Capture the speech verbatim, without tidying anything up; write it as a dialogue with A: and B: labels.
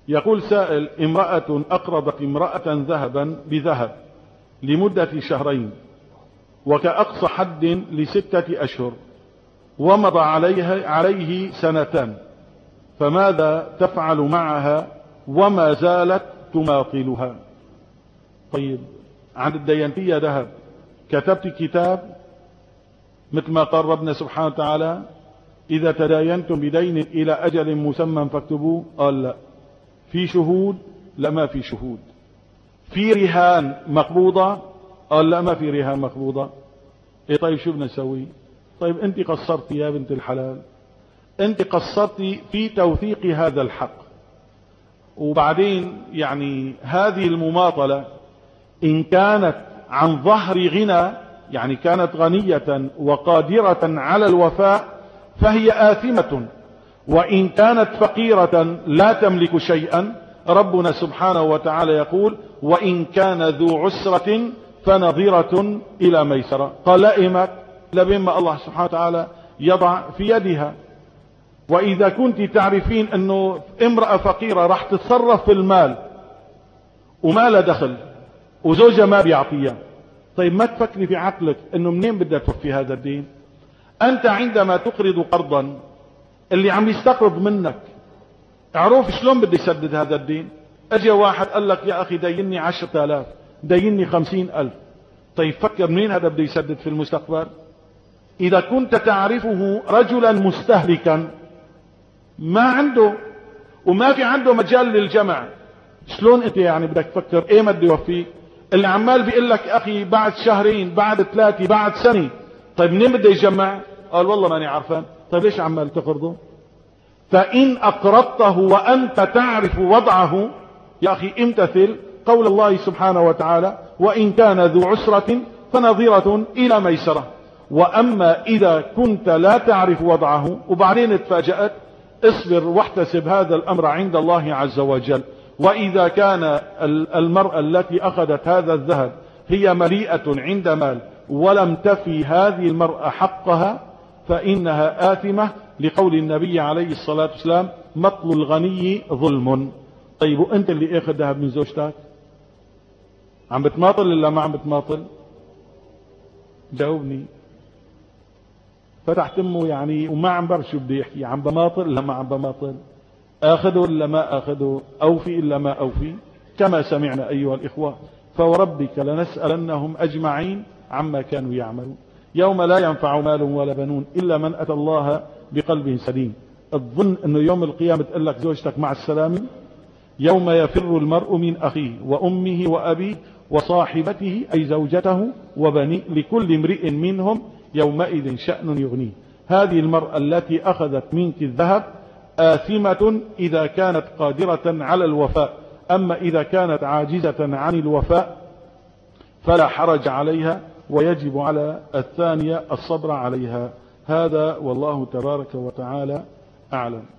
A: يقول سائل: امرأة أقرضت امرأة ذهبا بذهب لمدة شهرين وكأقصى حد لستة أشهر، ومضى عليها عليه سنتان، فماذا تفعل معها وما زالت تماطلها؟ طيب، عن الدينتية ذهب كتبت كتاب مثل ما قال ربنا سبحانه وتعالى: إذا تداينتم بدين إلى أجل مسمى فاكتبوه؟ قال لا. في شهود؟ لا، ما في شهود. في رهان مقبوضة؟ قال لا، ما في رهان مقبوضة. إيه طيب شو بدنا نسوي؟ طيب أنت قصرتي يا بنت الحلال، أنت قصرتي في توثيق هذا الحق. وبعدين يعني هذه المماطلة إن كانت عن ظهر غنى، يعني كانت غنية وقادرة على الوفاء، فهي آثمة. وإن كانت فقيرة لا تملك شيئا، ربنا سبحانه وتعالى يقول: وإن كان ذو عسرة فنظرة إلى ميسرة. قال لائمت لبما الله سبحانه وتعالى يضع في يدها. وإذا كنت تعرفين أنه امرأة فقيرة راح تتصرف في المال وما لها دخل وزوجها ما بيعطيها، طيب ما تفكري في عقلك أنه منين بدها توفي هذا الدين؟ أنت عندما تقرض قرضا، اللي عم يستقرض منك اعرف شلون بده يسدد هذا الدين. اجى واحد قال لك: يا أخي ديني عشرة آلاف، ديني خمسين ألف. طيب فكر منين هذا بده يسدد في المستقبل؟ إذا كنت تعرفه رجلا مستهلكا ما عنده وما في عنده مجال للجمع، شلون انت يعني بدك تفكر ايه ما بده يوفيك؟ اللي عمال بيقول لك: اخي بعد شهرين، بعد ثلاثة، بعد سنة. طيب منين بده يجمع؟ قال والله ماني عارفان. طيب ليش عمال تقرضه؟ فإن أقرضته وأنت تعرف وضعه يا أخي امتثل قول الله سبحانه وتعالى: وإن كان ذو عسرة فنظرة إلى ميسرة. وأما إذا كنت لا تعرف وضعه وبعدين تفاجأت، اصبر واحتسب هذا الأمر عند الله عز وجل. وإذا كان المرأة التي أخذت هذا الذهب هي مليئة عند مال ولم تفي هذه المرأة حقها فإنها آثمة، لقول النبي عليه الصلاة والسلام: مطل الغني ظلم. طيب وانت اللي اخذ ذهب من زوجتك عم بتماطل ولا ما عم بتماطل؟ جاوبني. فتح تمه يعني وما عم بعرف شو بده يحكي، عم بماطل ولا ما عم بماطل؟ اخذه ولا ما اخذه؟ اوفي الا ما اوفي؟ كما سمعنا ايها الاخوة: فوربك لنسألنهم اجمعين عما كانوا يعملون. يوم لا ينفع مال ولا بنون إلا من أتى الله بقلب سليم. الظن أنه يوم القيامة تقول لك زوجتك مع السلامة؟ يوم يفر المرء من أخيه وأمه وأبيه وصاحبته أي زوجته وبنيه لكل امرئ منهم يومئذ شأن يغنيه. هذه المرأة التي أخذت منك الذهب آثمة إذا كانت قادرة على الوفاء، أما إذا كانت عاجزة عن الوفاء فلا حرج عليها، ويجب على الثانية الصبر عليها. هذا والله تبارك وتعالى أعلم.